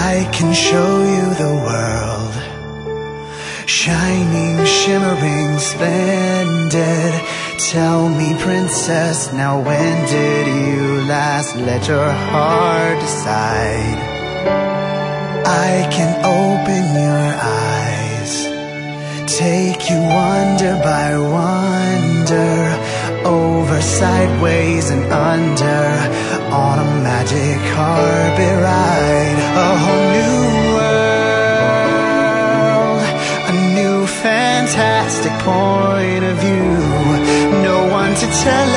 I can show you the world, shining, shimmering, splendid. Tell me, princess, now when did you last let your heart decide? I can open your eyes, take you wonder by wonder, over, sideways, and under, on a magic carpet ride. A whole new world, a new fantastic point of view. No one to tell